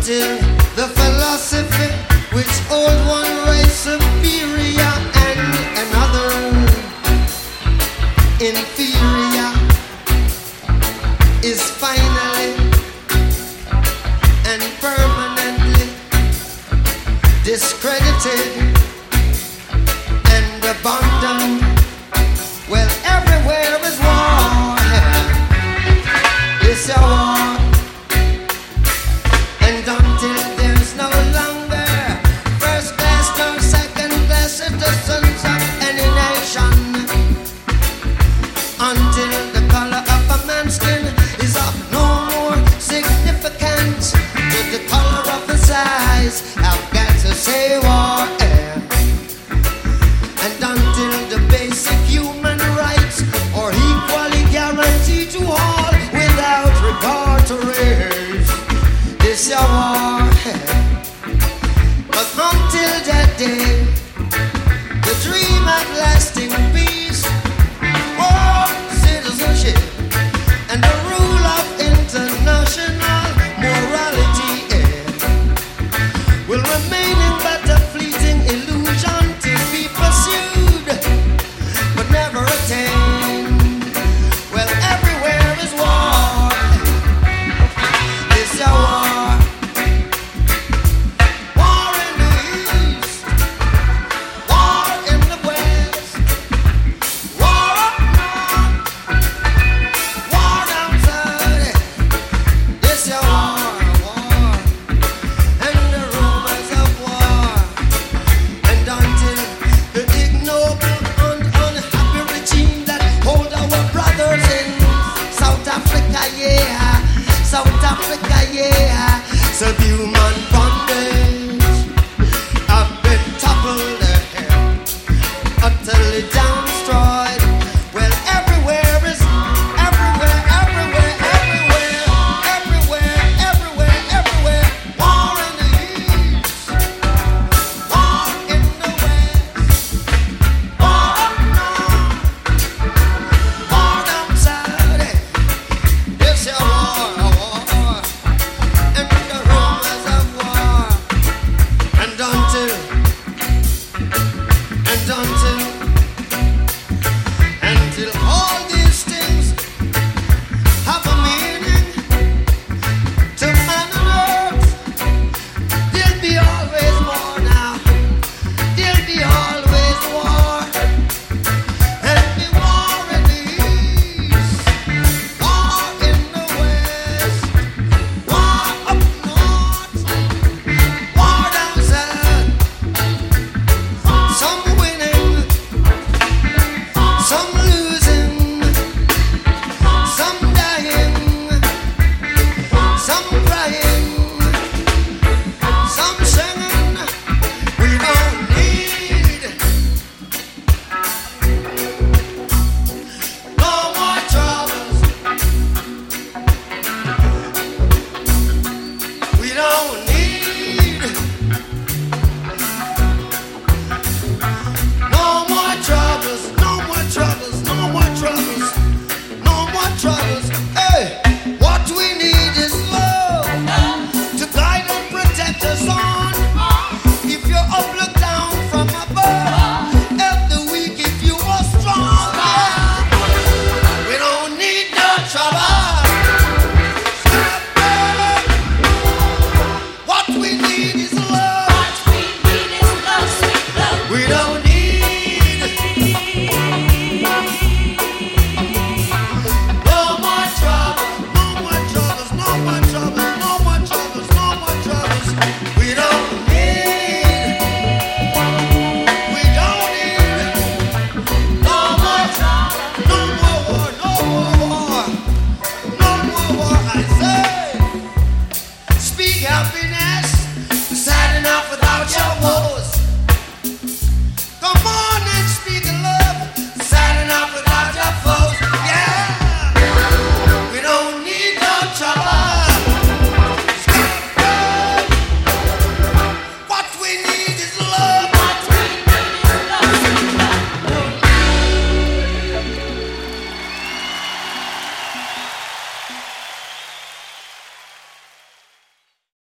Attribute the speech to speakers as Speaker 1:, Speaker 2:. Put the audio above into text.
Speaker 1: until the philosophy which hold one race superior and another inferior is finally and permanently discredited and abandoned. Well, everywhere is war. It's a war. And until there's no longer first class nor second class citizens of any nation, until the color of a man's skin is of no more significance to the color of his eyes, I've got to say war.